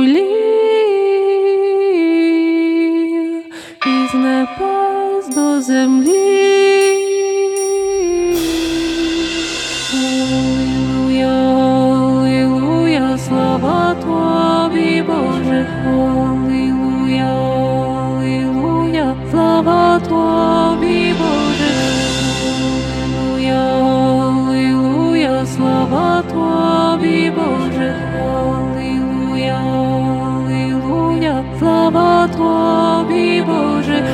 землі, із небес до землі. Алілуя, слава Тобі, Боже, алілуя, алілуя, слава Тобі, Боже, алілуя, алілуя, слава Тобі, Боже, алілуя, алілуя, слава Тобі, Боже.